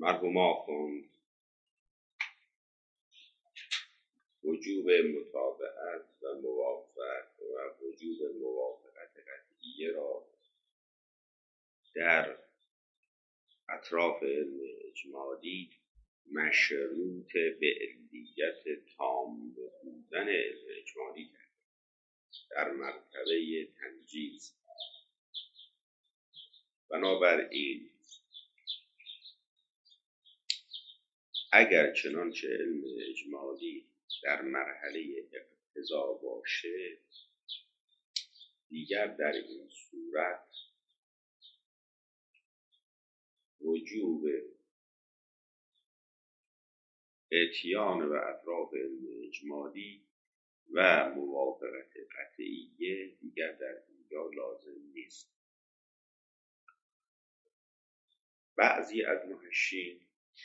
مرحوم آخوند وجوب متابعت و وجوب موافقت قطعیه را در اطراف علم اجمالی مشروط به علیت تام بودن علم اجمالی کرد در مرتبه تنجیز. بنابراین اگر چنانچه علم اجمالی در مرحله اقتضا باشه، دیگر در این صورت وجوب اتیان و اطراف علم اجمالی و موافقت قطعیه دیگر در اینجا لازم نیست. بعضی از محشین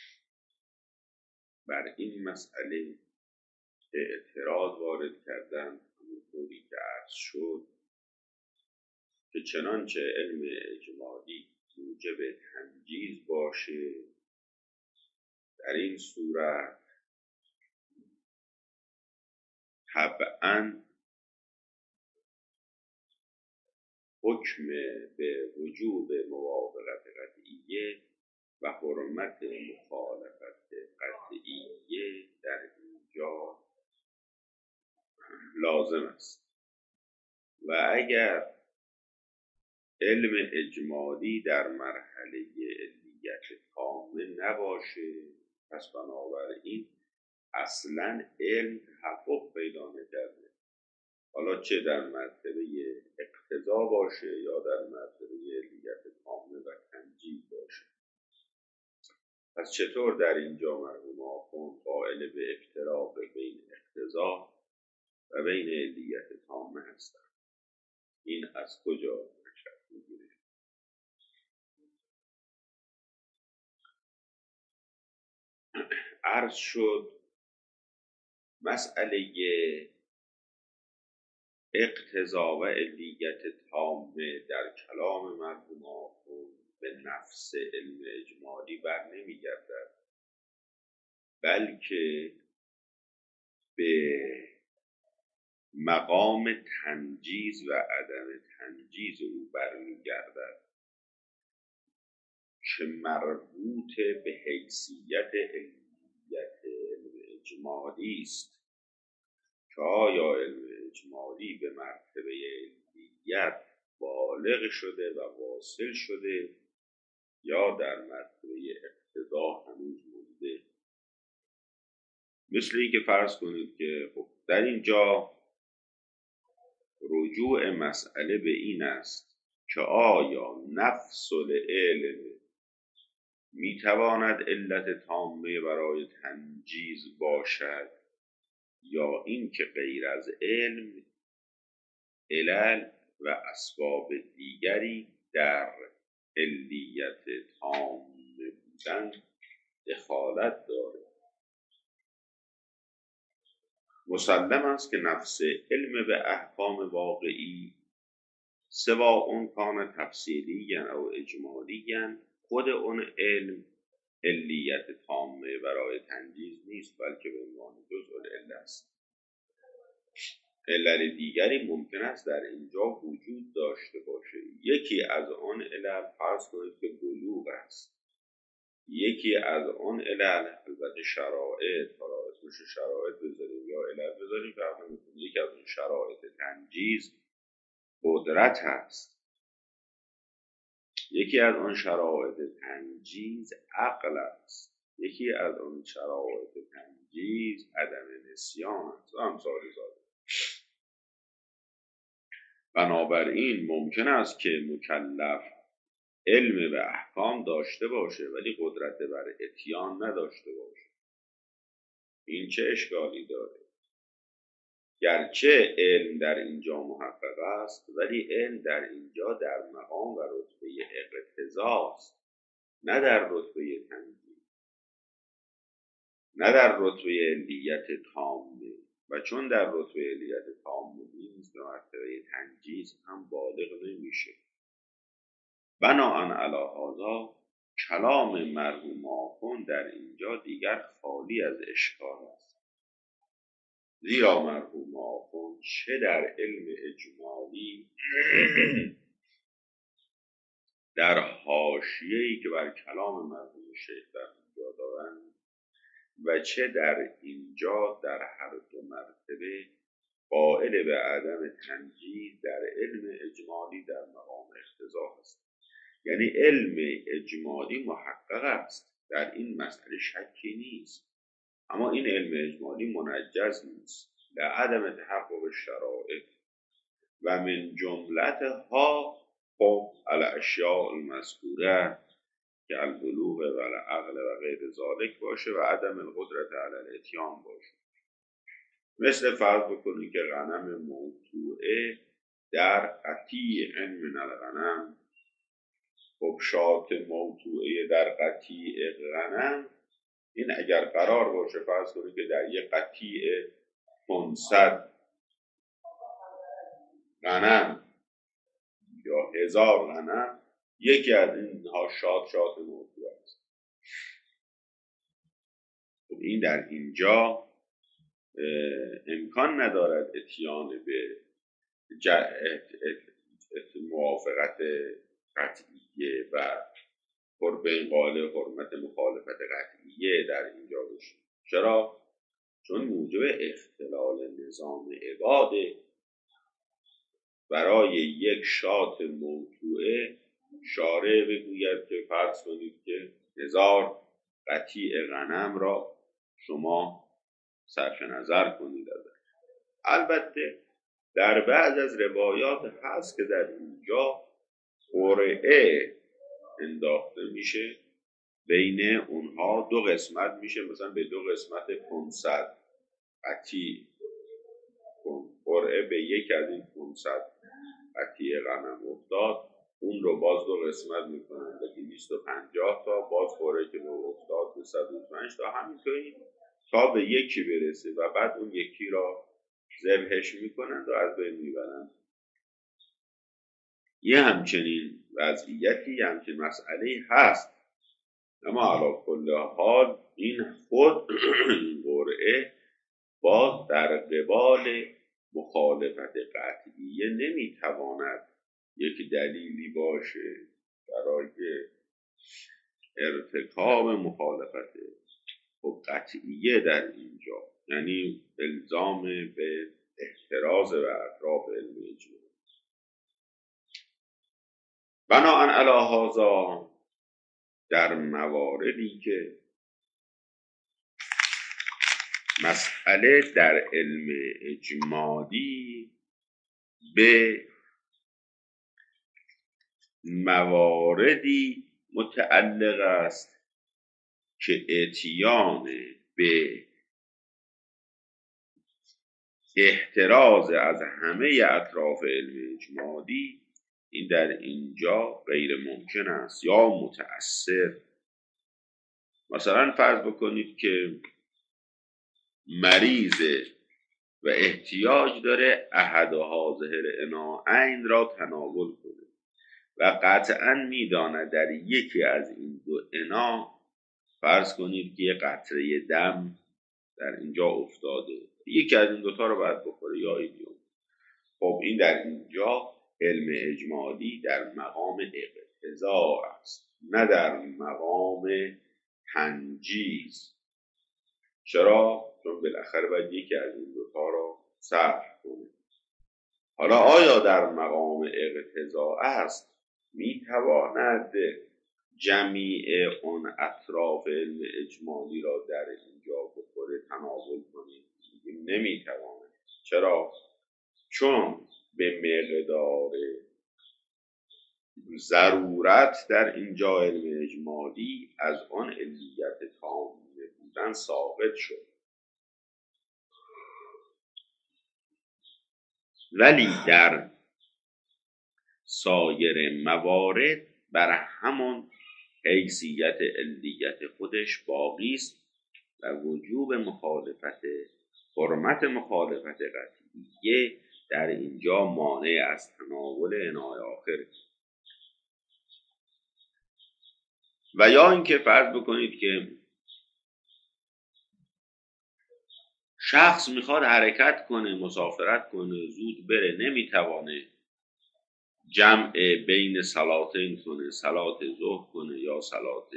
بر این مسئله اعتراض وارد کردند، همونطوری که عرض شد که چنانچه علم اجمالی موجب تنجیز باشه، در این صورت طبعاً حکم به وجوب موافقت قطعیه و حرمت مخالفت قطعیه در اینجا لازم است. و اگر علم اجمالی در مرحله علیت تامه نباشه، پس بنابراین اصلا علم تحقق پیدا نکرده، حالا چه در مرتبه اقتضا باشه یا در مرتبه علیت تامه و تنجیز باشه. پس چطور در اینجا مرحوم آخوند قائل به افتراق بین اقتضا و بین علیت تامه هستند؟ این از کجا نشأت میگیره؟ عرض شد مسئله اقتضا و علیت تامه در کلام مرحوم آخوند به نفس علم اجمالی بر نمیگردد، بلکه به مقام تنجیز و عدم تنجیز او برمیگردد که مربوط به حیثیت علیت علم اجمالی است که آیا علم اجمالی به مرتبه علیت بالغ شده و واصل شده یا در مرتبه اقتضا هنوز مونده. مثل این که فرض کنید که خب در اینجا رجوع مسئله به این است که آیا نفس العلم میتواند علت تامه برای تنجیز باشد یا این که غیر از علم علل و اسباب دیگری در علیت تامه بودن دخالت داره. مسلم است که نفس علم به احکام واقعی سوا اون کان تفصیلی او اجمالی، خود اون علم علیت تامه برای تنجیز نیست، بلکه به عنوان جزء العله است. علل دیگری ممکن است در اینجا وجود داشته باشه. یکی از آن علل فرض کنید که بلوغ است. یکی از آن علل، البته شرایط، حالا اسمش شرایط بذاریم یا علل بذاریم فرق نمیکنه، یکی از اون شرایط تنجیز قدرت هست. یکی از آن شرایط تنجیز عقل است. یکی از آن شرایط تنجیز عدم نسیان است و امثال ذالک. بنابراین ممکن است که مکلف علم به احکام داشته باشه ولی قدرت بر اتیان نداشته باشه. این چه اشکالی داره؟ گرچه علم در اینجا محقق است ولی علم در اینجا در مقام و رتبه اقتضاست، نه در رتبه تنجیز، نه در رتبه علیت تامه. و چون در رتبه علیت تامه نیست، به مرتبه تنجیز هم بالغ نمیشه. بناهن علی هذا کلام مرحوم آخوند در اینجا دیگر خالی از اشکال است. زیرا مرحوم آخوند چه در علم اجمالی در حاشیه‌ای که بر کلام مرحوم شیخ در اینجا دارند و چه در اینجا در هر دو مرتبه قائل به عدم تنجیز در علم اجمالی در مقام اقتضا است. یعنی علم اجمالی محقق است، در این مسئله شکی نیست، اما این علم اجمالی منجز نیست لعدم تحقق شرائع و من جملتها خب الاشیاء المذکوره که البلوغ و العقل و غیر ذالک باشه و عدم القدرت علی الاتیان باشه. مثل فرض بکنید که غنم موضوعه در قطیع من الغنم، خب شات موضوعه در قطیع غنم، این اگر قرار باشه فرض کنید که در یک قطیع 500 غنم یا 1000 غنم یکی از اینها شات موضوع است. خب این در اینجا امکان ندارد اتیان به موافقت قطعیه و قرب انقال حرمت مخالفت قطعیه در اینجا بشه. چرا؟ چون موجب اختلال نظام عباد برای یک شات موضوعه شارع بگوید که فرض کنید که 1000 قطیع غنم را شما صرف نظر کنید. البته در بعض از روایات هست که در اینجا قرعه انداخته میشه، بین اونها دو قسمت میشه، مثلا به دو قسمت 500 قطیع قرعه به یک از این 500 قطیع غنم افتاد، اون رو باز دو قسمت میکنن به 250 تا، باز قرعه که افتاد به 125 تا، همینطوری تا به یکی برسه و بعد اون یکی را ذبحش میکنن و از بین میبرن. یه همچنین وضعیتی، یه همچنین مسئله هست، اما علی کل حال این خود این قرعه باز در قبال مخالفت قطعیه نمیتواند یک دلیلی باشه برای ارتکاب مخالفت قطعیه در اینجا، یعنی الزام به احتراز و اطراف علم اجمالی. بناهن علی هذا در مواردی که مسئله در علم اجمالی به مواردی متعلق است که اتیان به احتراز از همه اطراف علم اجمالی این در اینجا غیر ممکن است یا متأثر. مثلا فرض بکنید که مریض و احتیاج داره احد هذه الاناءین را تناول کنه و قطعا میداند در یکی از این دو انا فرض کنید که یه قطره دم در اینجا افتاده، یکی از این دوتا رو باید بخوره یا ایلیوم. خب این در اینجا علم اجمالی در مقام اقتضا است، نه در مقام تنجیز. چرا؟ چون بالاخره باید یکی از این دوتا رو صرف کنه. حالا آیا در مقام اقتضا است؟ میتواند جمیع اون اطراف علم اجمالی را در اینجا بخوره تناول کنید؟ نمیتواند. چرا؟ چون به مقدار ضرورت در اینجا علم اجمالی از آن علیت کامل بودن ثابت شد، ولی در سایر موارد بر همان حیثیت علیت خودش باقی است و وجوب مخالفت حرمت مخالفت قطعیه در اینجا مانع از تناول انای آخر. و یا اینکه فرض بکنید که شخص میخواد حرکت کنه، مسافرت کنه، زود بره، نمیتوانه جمع بین صلاتین کنه، صلات ظهر کنه یا صلات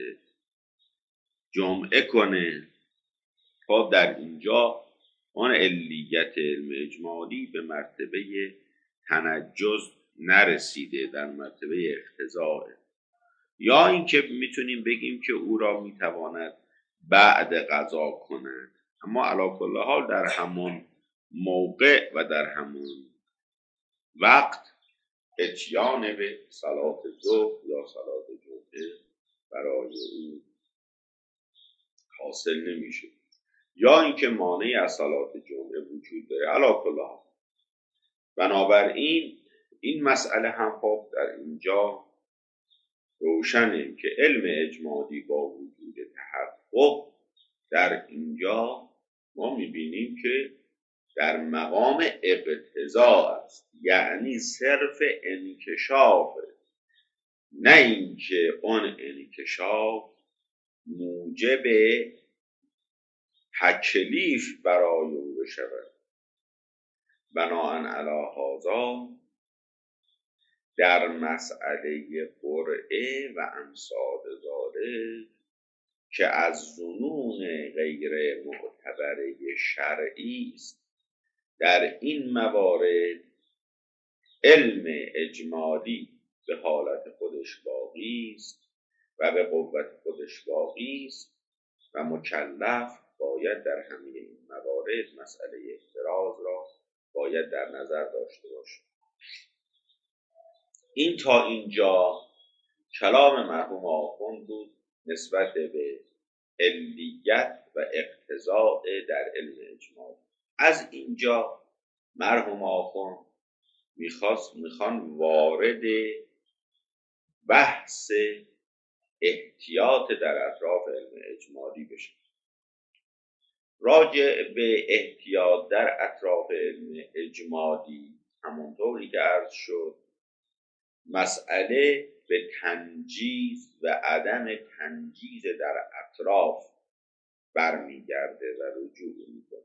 جمعه کنه. خب در اینجا اون علیت علم اجمالی به مرتبه تنجز نرسیده، در مرتبه اقتضاء. یا اینکه میتونیم بگیم که او را میتواند بعد قضا کند، اما علی کل حال در همون موقع و در همون وقت اتیان به صلات ظهر یا صلات جمعه برای او حاصل نمیشه. یا اینکه مانعی از صلات جمعه وجود داره. علی کل حال بنابراین این مسئله هم خب در اینجا روشنه که علم اجمالی با وجود تحقق در اینجا ما میبینیم که در مقام اقتضا است، یعنی صرف انکشاف، نه اینکه اون انکشاف موجب تکلیف برای او بشود. بناهن علی هذا در مسئله قرعه و امثال ذالک که از ظنون غیر معتبره شرعی است، در این موارد علم اجمالی به حالت خودش باقی است و به قوت خودش باقی است و مکلف باید در همه این موارد مسئله احتراز را باید در نظر داشته باشد. این تا اینجا کلام مرحوم آخوند بود نسبت به علیت و اقتضاء در علم اجمالی. از اینجا مرحوم آخوند میخوان وارد بحث احتیاط در اطراف علم اجمالی بشن. راجع به احتیاط در اطراف علم اجمالی همونطوری که عرض شد مسئله به تنجیز و عدم تنجیز در اطراف برمیگرده و رجوع میکنه.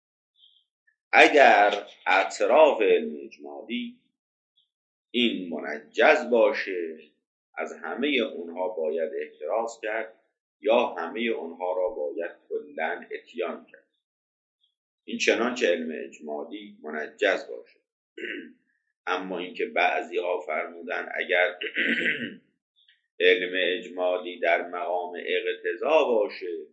اگر اطراف علم اجمالی این منجز باشه از همه اونها باید احتراز کرد یا همه اونها را باید کلاً اتیان کرد. این چنانچه علم اجمالی منجز باشه. اما اینکه بعضی ها فرمودن اگر علم اجمالی در مقام اقتضا باشه،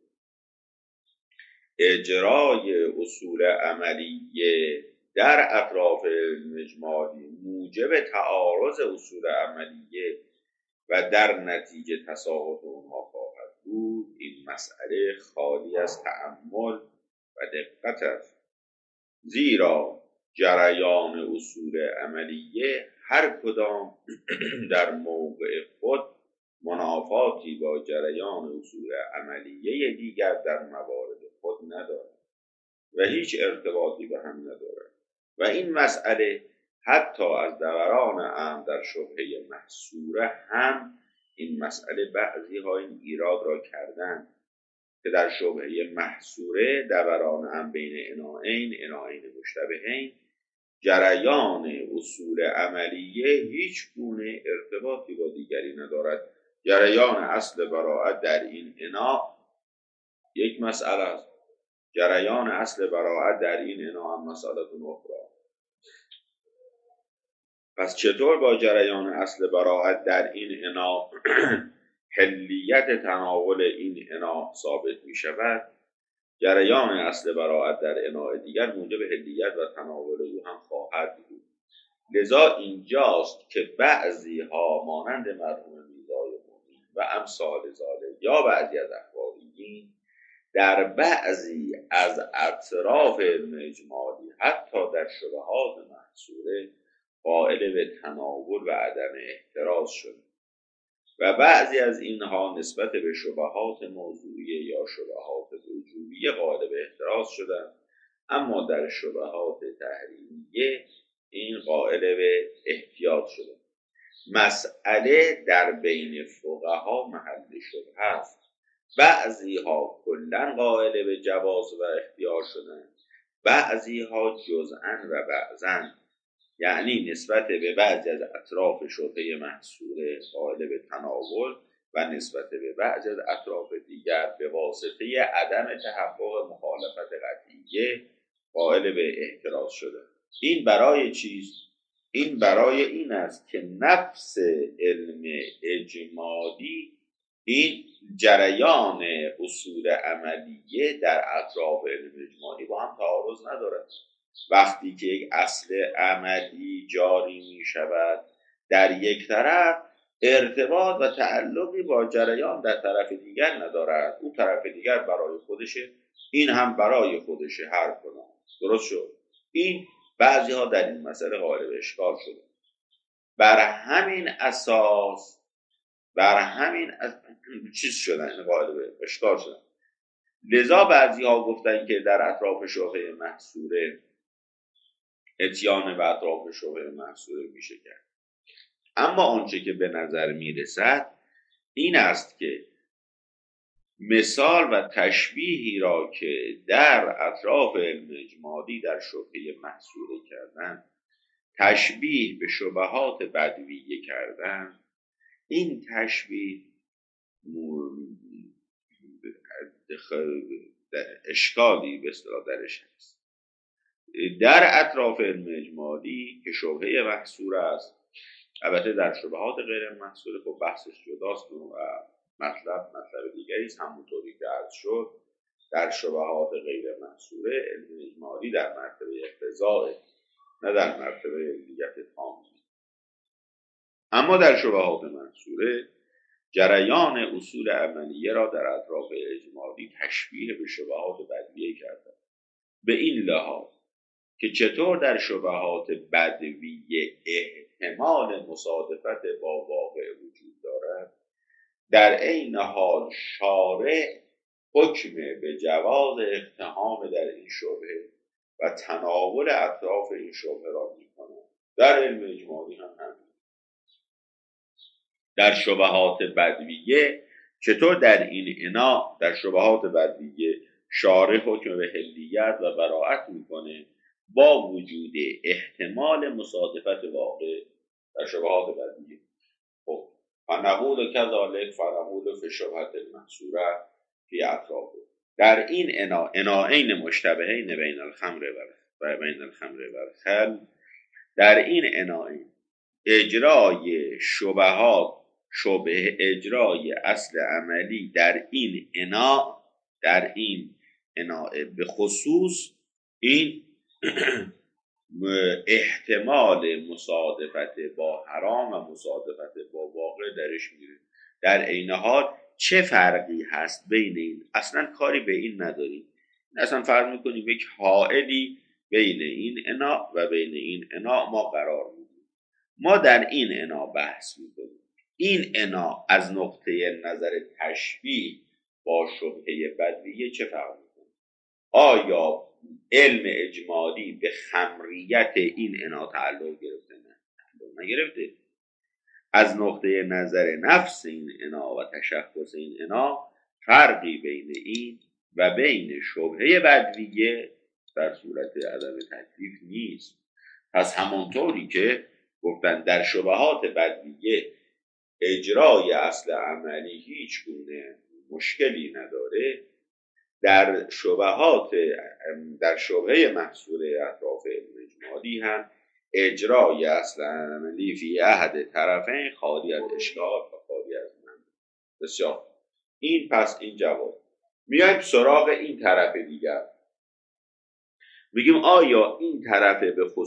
اجرای اصول عملیه در اطراف علم اجمالی موجب تعارض اصول عملیه و در نتیجه تساقط اونها خواهد بود، این مسئله خالی از تأمل و دقت است. زیرا جریان اصول عملیه هر کدام در موقع خود منافاتی با جریان اصول عملیه دیگر در موارد خود ندارد و هیچ ارتباطی به هم ندارد و این مسئله حتی از دوران امر در شبهه محصوره هم این مسئله بعضی ها این ایراد را کردند که در شبهه محصوره دوران امر بین اناعین مشتبهین جریان اصول عملیه هیچ گونه ارتباطی با دیگری ندارد. جریان اصل براءت در این انا یک مسئله است، جریان اصل براءت در این انا هم مسئله اخرى. پس چطور با جریان اصل براءت در این انا حلیت تناول این انا ثابت می شود؟ جریان اصل براءت در اناء دیگر موجب حلیت و تناول او هم خواهد بود. لذا اینجاست که بعضی ها مانند مرحوم میرزای مومنی و امثال ذالک یا بعضی از اخباریین در بعضی از اطراف علم اجمالی حتی در شبهات محصوره قائل به تناول و عدم احتراز شد و بعضی از اینها نسبت به شبهات موضوعیه یا شبهات وجوبیه قائل به احتراز شدند، اما در شبهات تحریمیه این قائل به احتیاط شده. مسئله در بین فقها محل شبهه است. بعضی ها کلا قائل به جواز و اختیار شدند، بعضی ها جزءا و بعضا، یعنی نسبت به بعضی از اطراف شبهه محصوره قائل به تناول و نسبت به بعضی از اطراف دیگر به واسطه عدم تحقق مخالفت قطعیه قائل به احتراز شده. این برای چیست؟ این برای این است که نفس علم اجمالی این جریان اصول عملیه در اطراف علم اجمالی با هم تعارض ندارد. وقتی که یک اصل عملی جاری می شود در یک طرف، ارتباط و تعلقی با جریان در طرف دیگر ندارد. اون طرف دیگر برای خودشه، این هم برای خودشه، هر کدام. درست شد؟ این بعضی ها در این مسئله قائل به اشکال شده. بر همین اساس چیز شدن، قائل به اشکال شدن. لذا بعضی ها گفتن که در اطراف شبهه محصوره اتیان و اطراف شبهه محصوره میشه کرد. اما آنچه که به نظر میرسد این است که مثال و تشبیهی را که در اطراف علم اجمالی در شبهه محصوره کردن، تشبیه به شبهات بدویه کردن، این تشبیه اشکالی به اصطلاح درش هست. در اطراف علم اجمالی که شبهه محصور است، البته در شبهات غیر محصور خب بحثش جداست و مطلب دیگری است. همونطوری که عرض شد در شبهات غیر محصوره علم اجمالی در مرتبه اقتضاء، نه در مرتبه علمیت تام. اما در شبهات محصوره جریان اصول عملیه را در اطراف اجمالی تشبیه به شبهات بدویه کردند، به این لحاظ که چطور در شبهات بدویه احتمال مصادفت با واقع وجود دارد، در عین حال شارع حکم به جواز اقتحام در این شبهه و تناول اطراف این شبهه را می‌کند. در علم اجمالی هم همین. در شبهات بدویه چطور در این انا در شبهات بدویه شارع حکم به حلیت و براءت میکنه با وجود احتمال مصادفت واقع در شبهات بدویه. خب فنقول کذالک فنقول فی شبهة المحصوره فی اطرافه. در این اناعین مشتبهین بین الخمر و بین الخمر و الخل، در این اناعین اجرای شبهات شبه اجرای اصل عملی در این انا به خصوص این احتمال مصادفت با حرام و مصادفت با واقع درش میره. در عین حال چه فرقی هست بین این؟ اصلا کاری به این نداریم، اصلا فرق میکنیم یک حائلی بین این انا و بین این انا ما قرار میدیم. ما در این انا بحث میکنیم. این انا از نقطه نظر تشبیه با شبهه بدویه چه فرق میکنه؟ آیا علم اجمالی به خمریت این انا تعلق گرفته؟ نه، تعلق نگرفته. از نقطه نظر نفس این انا و تشخص این انا فرقی بین این و بین شبهه بدویه در صورت عدم تکلیف نیست. پس همانطوری که گفتن در شبهات بدویه اجرای اصل عملی هیچ گونه مشکلی نداره، در شبهه محصوره اطراف علم اجمالی هم اجرای اصل عملی فی احد طرفین خالی از اشکال و خالی از منع. بسیار. این پس این جواب. میایم سراغ این طرف دیگر. میگیم آیا این طرف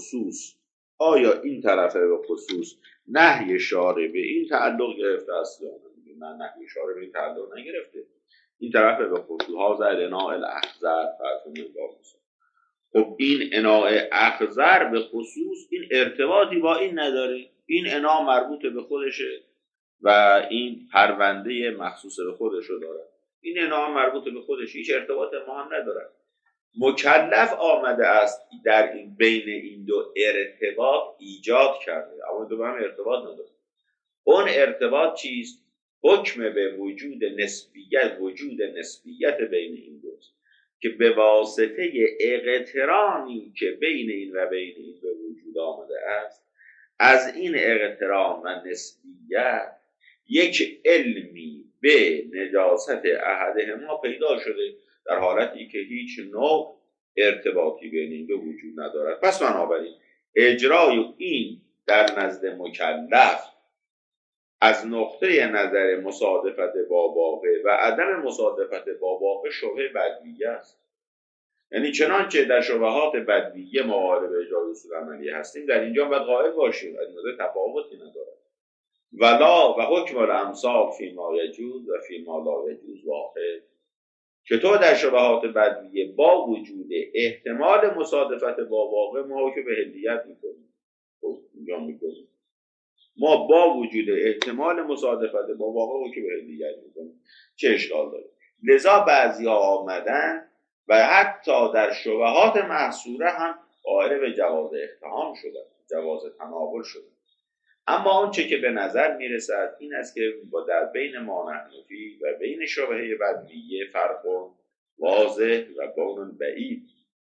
به خصوص نهی شارع به این تعلق گرفته است یا نه؟ نهی شارع به این تعلق نگرفته. این طرف به خصوص ها اناء الاخضر فرضون الله. خب این اناء اخضر به خصوص این ارتباطی با این نداره. این اناء مربوط به خودشه و این پرونده مخصوص به خودش رو داره. این اناء مربوط به خودش، هیچ ارتباط ما هم نداره. مکلف آمده است در این بین این دو ارتباط ایجاد کرده، اما دو هم ارتباط نداره. اون ارتباط چیست؟ حکم به وجود نسبیت بین این دوست که به واسطه اقترانی که بین این و بین این به وجود آمده است، از این اقتران و نسبیت یک علمی به نجاست احدهما پیدا شده، در حالتی که هیچ نوع ارتباطی بین این دو وجود ندارد. پس بنابراین اجرای این در نزد مکلف از نقطه نظر مصادفت با واقع و عدم مصادفت با واقع شبهه بدویه است. یعنی چنانچه در شبهات بدویه مقارب اجرای اصول عملیه هستیم، در اینجا باید قائل باشیم از این تفاوتی ندارد. ولا و حکم الامثال فیما یجوز و فیما لا یجوز واحد. چطور در شبهات بدویه با وجود احتمال مصادفت با واقع ما حکم به حلیت میکنیم؟ اینجا میکنیم ما با وجود احتمال مصادفت با واقع حکم به حلیت میکنیم، چه اشکال داره؟ لذا بعضی ها آمدن و حتی در شبهات محصوره هم قائل به جواز اقتحام شدن، جواز تناول شدن. اما آنچه که به نظر میرسد این است که با در بین مانع نفی و بین شبهه بدویه فرق واضح و بون بعید.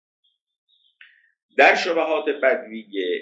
در شبهات بدویه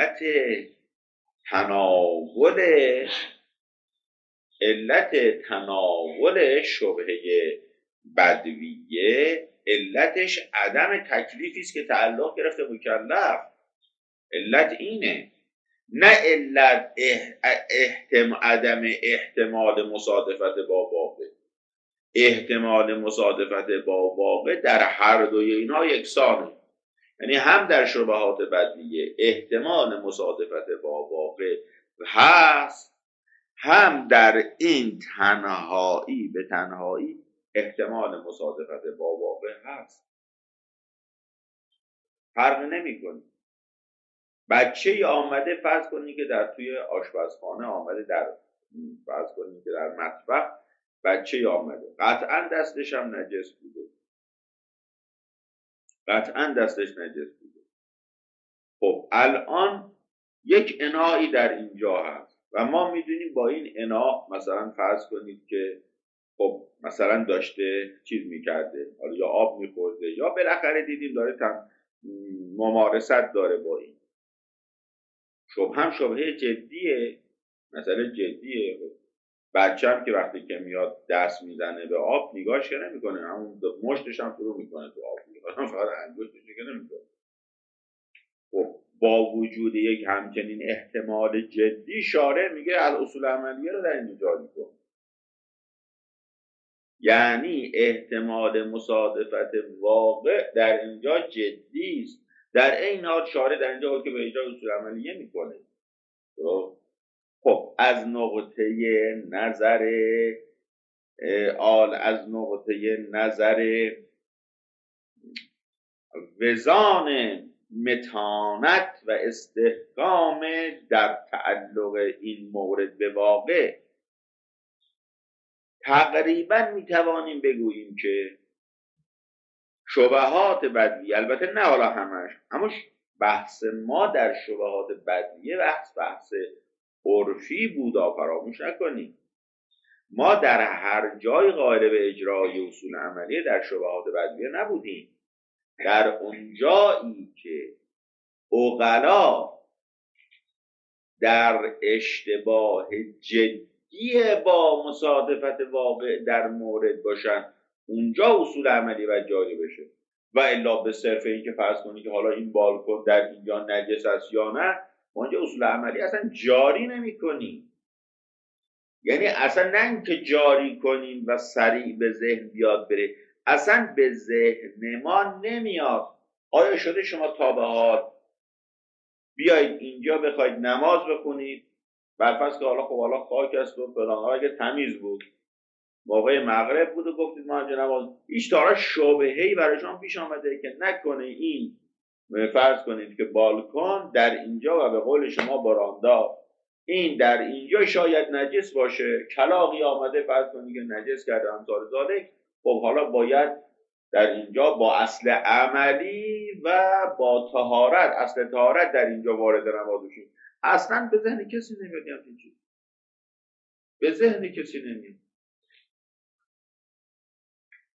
علت تناول شبهه بدویه علتش عدم تکلیفی است که تعلق گرفته مکلف. علت اینه، نه علت عدم احتمال مصادفت با واقع. احتمال مصادفت با واقع در هر دوی اینها یکسانه. یعنی هم در شبهات بدویه احتمال مصادفت با واقع هست، هم در این تنهایی به تنهایی احتمال مصادفت با واقع هست. فرق نمی‌کنه. بچه آمده فرض کنید که در توی آشپزخانه آمده، در فرض کنید که در مطبخ بچه آمده، قطعا دستش هم نجس بوده، قطعا دستش نجس بوده. خب الان یک انایی در اینجا هست و ما میدونیم با این انا مثلا فرض کنید که خب مثلا داشته چیز میکرده، حالا یا آب میخورده یا بالاخره دیدیم داره ممارست داره با این. هم شبهه جدیه، مثلا جدیه. بچه هم که وقتی که میاد دست میزنه به آب نگاهش که نمیکنه، همون مشتش هم فرو میکنه تو آب، فقط انگشتش که نمیکنه. خب با وجود یک همچنین احتمال جدی شارع میگه از اصول عملیه رو در اینجا جاری کن. یعنی احتمال مصادفت واقع در اینجا جدی است، در این حال شارع در اینجا که به اجرای اصول عملیه میکنه. خب از نقطه نظر وزان متانت و استحکام در تعلق این مورد به واقع تقریبا میتوانیم بگوییم که شبهات بدویه، البته نه حالا همش، اما بحث ما در شبهات بدویه بحث عرفی بودا، فراموش نکنیم. ما در هر جای قائل به اجرای اصول عملیه در شبهات بدویه نبودیم. در اونجایی که عقلا در اشتباه جدی با مصادفت واقع در مورد باشن، اونجا اصول عملی باید جاری بشه. و الا به صرف این که فرض کنید که حالا این بالکن در اینجا نجس است یا نه، ما اینجا اصول عملی اصلا جاری نمی کنیم. یعنی اصلا نه اینکه جاری کنیم و سریع به ذهن بیاد بره، اصلا به ذهن ما نمیاد. آیا شده شما تا به حال بیایید اینجا بخواید نماز بخونید، برفرض که حالا خاک است و فلان، اگه تمیز بود موقع مغرب بود و گفتید ما اینجا نماز، هیچ طرح شبهه‌ای برای شما پیش آمده که نکنه این فرض کنید که بالکن در اینجا و به قول شما براندا این در اینجا شاید نجس باشه، کلاغی آمده فرض کنید که نجس کرده امثال ذالک، خب حالا باید در اینجا با اصل عملی و با طهارت، اصل طهارت در اینجا وارد نماز بشیم. اصلا به ذهن کسی نمیاد این چیز، به ذهن کسی نمیاد.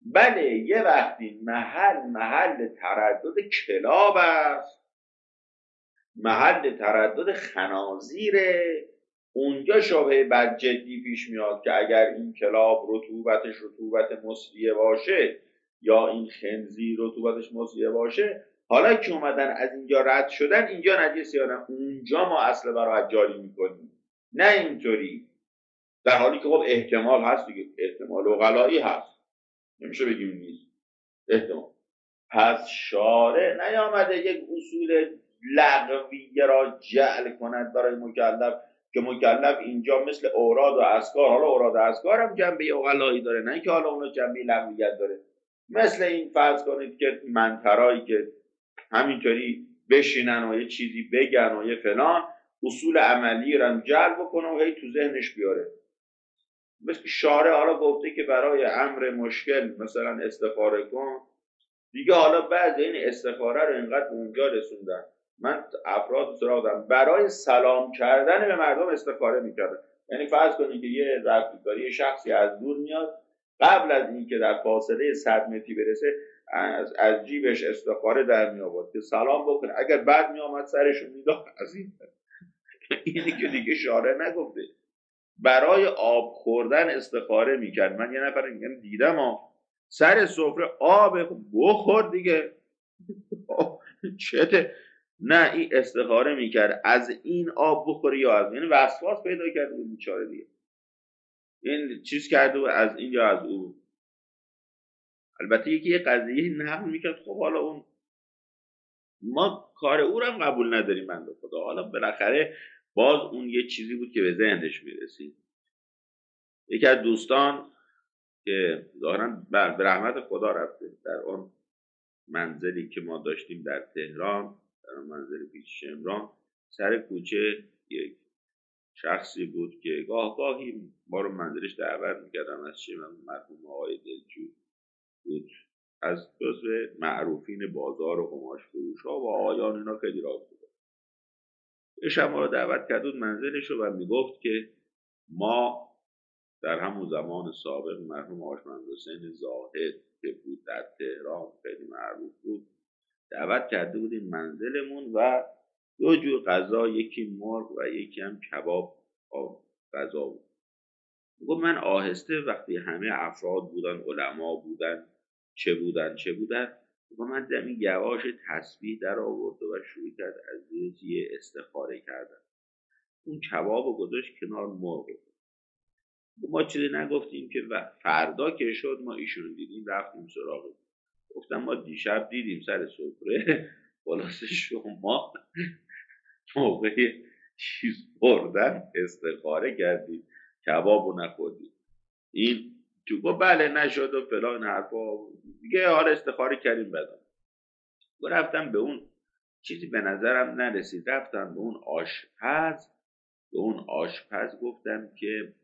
بله یه وقتی محل تردد کلاب است، محل تردد خنازیره، اونجا شبهه بد جدی پیش میاد که اگر این کلاب رطوبت مسریه باشه یا این خنزیر رطوبتش مسریه باشه، حالا که اومدن از اینجا رد شدن اینجا نجس یا نه، اونجا ما اصل براحت جاری میکنیم، نه اینطوری. در حالی که خب احتمال هست دیگه، احتمال اقلایی هست، نمیشه بگیم نیست، احتمال. پس شارع نیامده یک اصول لغویه را جعل کند برای مکلف که مکلف اینجا مثل اوراد و اذکار، حالا اوراد و اذکار هم جنبه اقلایی داره، نه که حالا اون جنبه لغویت داره. مثل این فرض کنید که منترایی که همینطوری بشینن و یه چیزی بگن و یه فلان، اصول عملی رو جعل بکنه و هی تو ذهنش بیاره. مثل شارع حالا گفته که برای امر مشکل مثلا استخاره کن دیگه، حالا بعد این استخاره رو اینقدر اونجا رسوندن، من افراد سراغ برای سلام کردن به مردم استخاره میکردن. یعنی فرض کنید که یه رفتاری شخصی از دور میاد، قبل از اینکه در فاصله 100 متری برسه از جیبش استخاره در می آورد که سلام بکنه، اگر بعد می آمد سرشو میداد از این. اینی که دیگه شارع نگفته. برای آب خوردن استخاره میکرد. من یه نفر دیدم سر سفره آب بخور دیگه چته، نه این استخاره میکرد از این آب بخوری یا از این، وسواس پیدا کرده بود بیچاره دیگه، این چیز کرده بود از این یا از اون. البته یکی یه قضیه نقل میکرد، خب حالا اون ما کار او رو هم قبول نداریم بنده خدا، حالا بالاخره باز اون یه چیزی بود که به ذهنش میرسید. یکی از دوستان که ظاهرا به رحمت خدا رفته، در اون منزلی که ما داشتیم در تهران، در منزل پیش شمران، سر کوچه یک شخصی بود که گاهی ما رو منزلش دعوت میکردم، از مرحوم آقای دلجو بود، از جزو معروفین بازار و قماش فروش ها و آقایان اینا خیلی راه بود. شب ما رو دعوت کرد بود منزلش رو و میگفت که ما در همون زمان سابق مرحوم آشمند حسین زاهد که بود در تهران خیلی معروف بود، دعوت کرده بودیم منزلمون و 2 جور غذا، یکی مرغ و یکی هم کباب غذا بود. گفت من آهسته وقتی همه افراد بودن، علما بودن، چه بودن، گفت من دمی یواش تسبیح در آورد و شروع کرد از یه استخاره کردن. اون کباب رو گذاشت کنار مرغ. ما چیزی نگفتیم که فردا که شد ما ایشون دیدیم رفتیم سراغ. گفتم ما دیشب دیدیم سر سفره خلاص شما موقع چیز خوردن استخاره کردید کبابو نخوردید. این تو بله نشد و فلان حرفا دیگه، حالا استخاره کردیم. بعدم رفتم به اون چیزی به نظرم نرسید، رفتم به اون آشپز گفتم که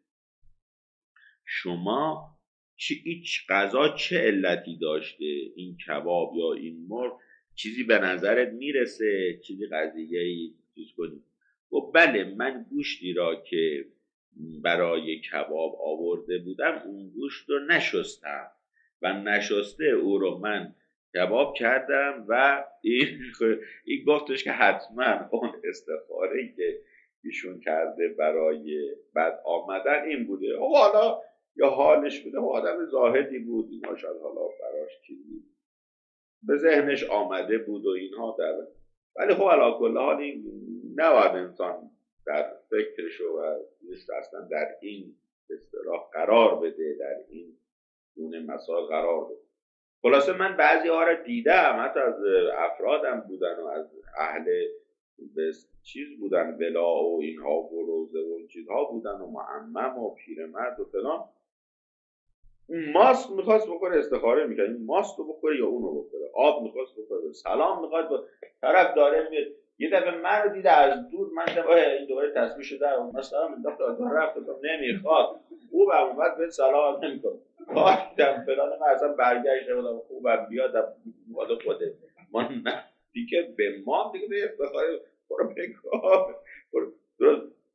شما هیچ غذا چه علتی داشته، این کباب یا این مرغ چیزی به نظرت میرسه، چیزی قضیه‌ای چیز کنی؟ و بله من گوشتی را که برای کباب آورده بودم اون گوشت رو نشستم و نشسته او رو من کباب کردم و این گفتش که حتما اون استخاره که ایشون کرده برای بد آمدن این بوده. حالا یا حالش بوده، آدم زاهدی بود، اینا شاید حالا براش چیزی به ذهنش آمده بود و اینها ولی خب علی کل حال این نباید انسان در فکرش و نیست اصلا در این اصطلاح قرار بده، در این گونه مسائل قرار بده. خلاصه من بعضی ها را دیدم، حتی از افرادم بودن و از اهل به چیز بودن، ولا و اینها و روزه و چیزها بودن و معمم و پیرمرد و فلان، اون ماست میخواست بخوره استخاره میکرد، این ماست رو بخوره یا اونو بخوره، آب میخواست بخوره، سلام میخواد با طرف داره میاد. یه دفعه من رو دیده از دور، من این دوباره تصویر شده مثلا من دفعه رفت نمیخواد او به اومد به سلام نمیکنه کاردم فلان، من اصلا برگشت بودم خوبم بیادم والا خوده ما نه دیگه به ما دیگه به افتخاره برو بگاه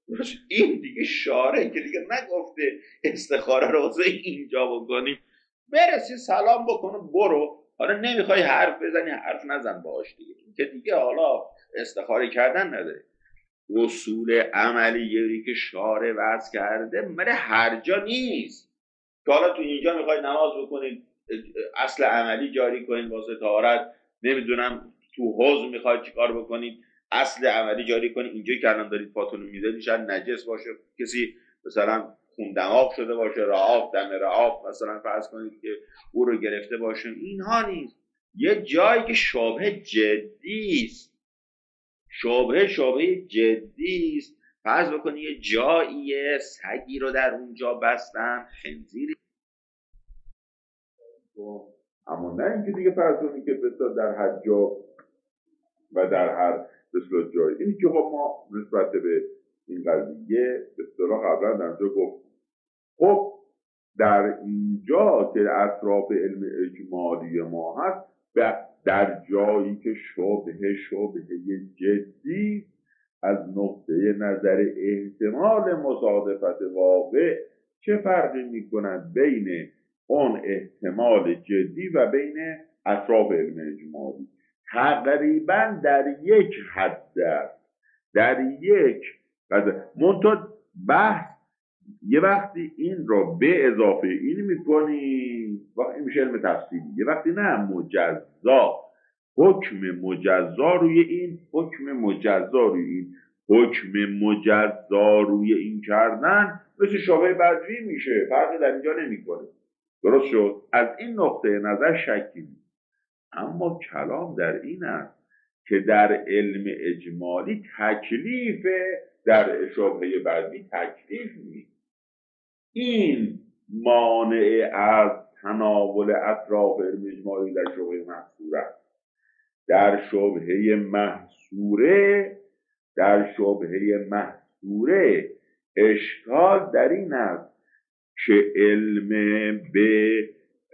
این دیگه شاره که دیگه نگفته استخاره رو اینجا بکنیم. برسی سلام بکنه برو. حالا نمیخوای حرف بزنی حرف نزن باهاش دیگه، که دیگه حالا استخاره کردن نداره. اصول عملیه که شارع وضع کرده مال هر جا نیست که حالا تو اینجا میخوای نماز بکنید اصل عملی جاری کنید واسه طهارت، نمیدونم تو حوض میخواید چیکار بکنید اصل عملی جاری کنید، اینجا که الان دارید پاتون رو میذارید شاید نجس باشه، کسی مثلا خون دماغ شده باشه، رعاف دم رعاف مثلا فرض کنید که او رو گرفته باشه، اینها نیست. یه جایی که شبهه جدی است، شبهه جدی است، فرض بکنید یه جاییه سگی رو در اونجا بستن، خنزیری، اما نه اینکه دیگه فرض کنید که بسیار در هر جا و در هر بسیار جایی. اینی که ما نسبت به این قضیه به اصطلاح قبلا در جا گفت. خب در اینجا که اطراف علم اجمالی ما هست، در جایی که شبهه جدی از نقطه نظر احتمال مصادفت واقع، چه فرقی میکنند بین اون احتمال جدی و بین اطراف علم اجمالی؟ تقریبا در یک حد است، در یک حد. منتها بحث یه وقتی این را به اضافه این میکنیم وقتی میشه علم تفصیلی، یه وقتی نه مجزا، حکم مجزا روی این، حکم مجزا روی این، حکم مجزا روی این کردن مثل شابه بدوی میشه، فرقی در اینجا نمیکنه. درست شد؟ از این نقطه نظر شکی نیست. اما کلام در این است که در علم اجمالی تکلیف، در شبهه بدوی تکلیف نیست. این مانع از تناول اطراف علم اجمالی در شبهه محصوره است. در شبهه محصوره اشکال در این است که علم به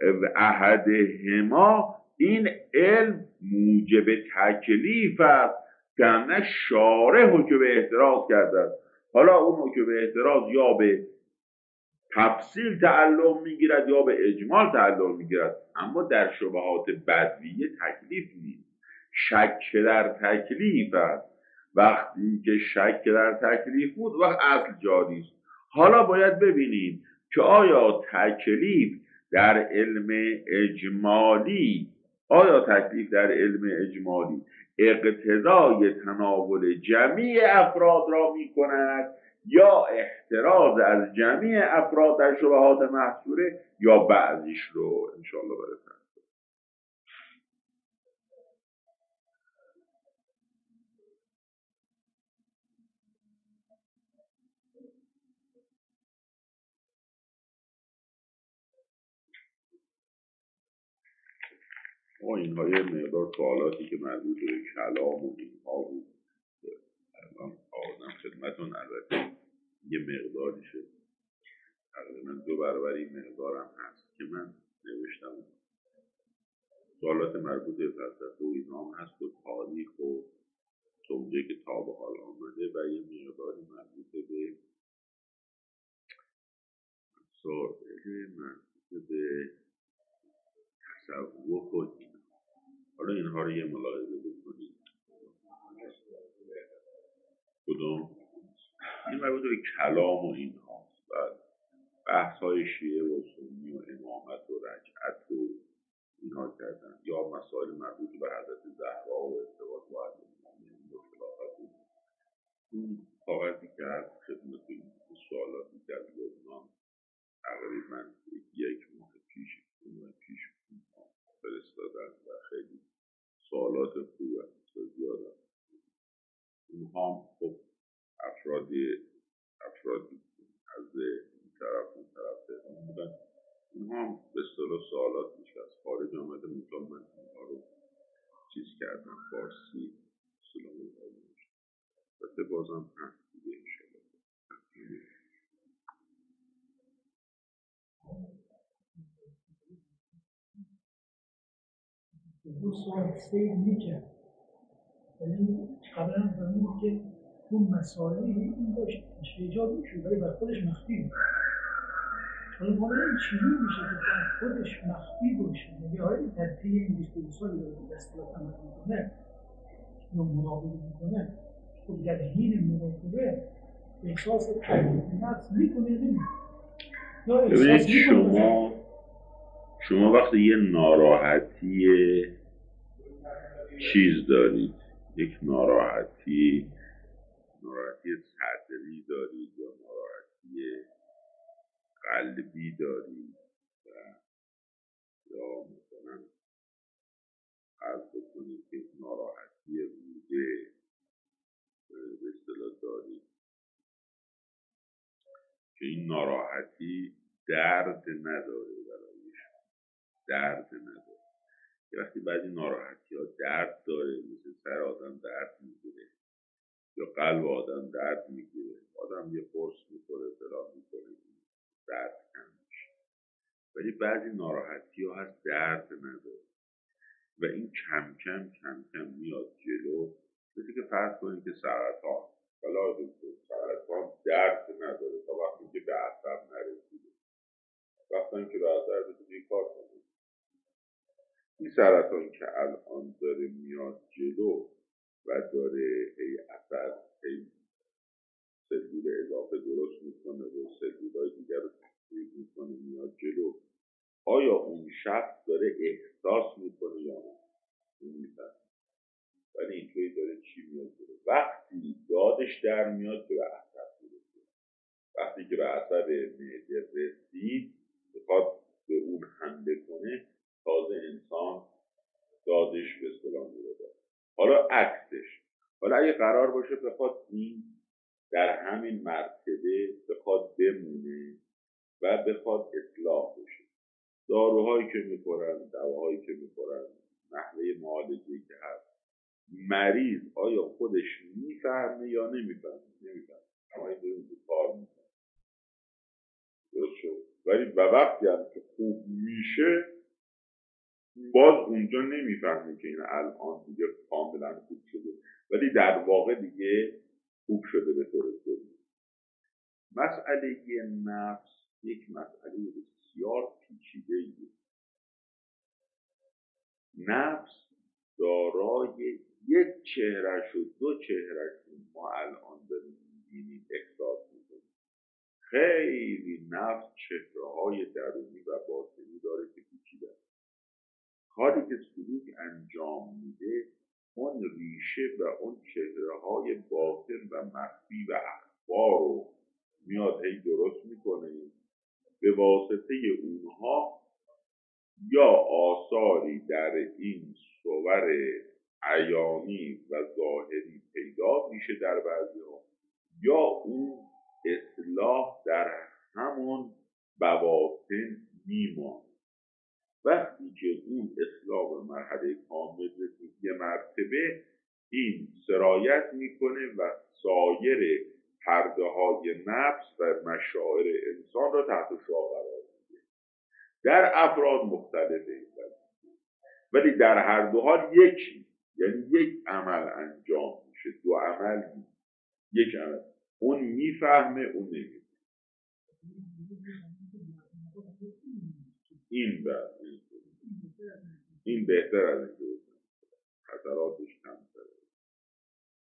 احدهما، این علم موجب تکلیف است که همه شارع حکم به احتراز کرده است. حالا اون حکم به احتراز یا به تفصیل تعلق میگیرد یا به اجمال تعلق میگیرد، اما در شبهات بدویه تکلیف نیست، شک در تکلیف است. وقتی که شک در تکلیف بود وقت اصل جاری است. حالا باید ببینیم که آیا تکلیف در علم اجمالی اقتضای تناول جمیع افراد را می کند یا احتراز از جمیع افراد در شبهات محصوره یا بعضیش رو. انشاءالله برسن. اینها یه مقدار سوالاتی که مربوط به کلام و اینها بود. الان آوردم خدمتون، البته یه مقداریشه، تقریبا 2 برابر این مقدارم هست که من نوشتم. سوالات مربوط به فلسفه و اینا هم هست و تاریخ و توجیه که تا به حال آمده، و یه مقداری مربوط به مسائل مربوط به تصوف و اینا. حالا اینها رو یه ملاحظه بکنید. کدوم؟ این مربوط به کلام و اینها و بحث های شیعه و سنی و امامت و رجعت و اینها کردن، یا مسائل مربوط به حضرت زهرا و ارتباط با حضرت مومنین و خلافت. اون کاغذی که هست خدمتتون، سوالاتی که از لبنان تقریبا 1 ماه پیش فرستادن و خیلی سوالات خوب هست و زیاد هست. اونها هم خب افرادی از این طرف اون طرف تهران بودن، اونها هم به اصطلاح سوالات میشه از خارج آمده، مثلا من اونها رو چیز کردم فارسی سلام الله و بازم هست دیگه انشاءالله. دو سوال سیر میکرد، ولی قبلا فرمود که اون مسائلی این داشت ایجاد میشود ولی بر خودش مخفی بود. حالا ما این چیزی میشه که خودش مخفی باشه، یعنی آیا در طی این 22 سال یا اصطلاح عمل میکنه یا مراقبه میکنه، خب در حین مراقبه احساس تعریف نفس میکنه نمیکنه. ببینید شما وقتی یه ناراحتی چیز دارید، یک ناراحتی صدری دارید یا ناراحتی قلبی دارید یا مثلا عرض بکنید که ناراحتی روده به اصطلاح دارید که این ناراحتی درد نداره، درد نداره. وقتی بعضی ناراحتی ها درد داره، مثل سر آدم درد میگیره یا قلب آدم درد میگیره، آدم یه قرص میخوره فلان میکنه درد کم میشه. ولی بعضی ناراحتی ها هست درد نداره و این کم کم میاد جلو. مثل که فرض کنید که سرطان، بلا سرطان درد نداره تا وقتی که به عصب نرسیده. وقتی که به عصب رسیده کار کنید. این سرطان که الان داره میاد جلو و داره اثر سلول اضافه درست میکنه و سلولای دیگر رو تخریب میکنه میاد جلو، آیا اون شخص داره احساس میکنه یا نه؟ نمیفهمه. ولی اینطوری داره چی میاد جلو. وقتی دادش در میاد که به عصب میرسه، وقتی که به عصب معده رسید بخواد به اون حمله کنه، تازه انسان دادش به اصطلاح میرسه. حالا عکسش، حالا اگه قرار باشه بخواد این در همین مرتبه بخواد بمونه و بخواد اصلاح بشه، داروهایی که میخورن، دواهایی که میخورن، نحوه معالجه‌ای که هست، مریض آیا خودش میفهمه یا نمیفهمه؟ نمیفهمه، اما این داریم تو کار میکنه. درست شد. ولی و وقتی هم که خوب میشه باز اونجا نمیفهمه که این الان دیگه کاملا خوب شده، ولی در واقع دیگه خوب شده به طور کلی. مسئله نفس یک مسئله بسیار پیچیده‌ایه. نفس دارای یک چهره‌ش و دو چهره‌ش ما الان داریم می‌بینیم، احساس می‌کنیم. خیلی نفس چهره‌های درونی و باطنی داره که پیچیده. کاری که سلوک انجام میده اون ریشه و اون چهره‌های باطن و مخفی و اخبار رو میاد درست میکنه. به واسطه اونها یا آثاری در این صور عیانی و ظاهری پیدا میشه در بعضی ها، یا اون اصلاح در همون بواطن میمونه. وقتی که اون اصلاح به مرحله کامل رسید یه مرتبه، این سرایت میکنه و سایر پرده های نفس و مشاعر انسان را تحت شعاع قرار میده. در افراد مختلفه، ولی در هر دو حال یکی، یعنی یک عمل انجام میشه، دو عمل نیست، یک عمل. اون میفهمه، اون نمیفهمه. این بهتر از اینکه خطراتش کم.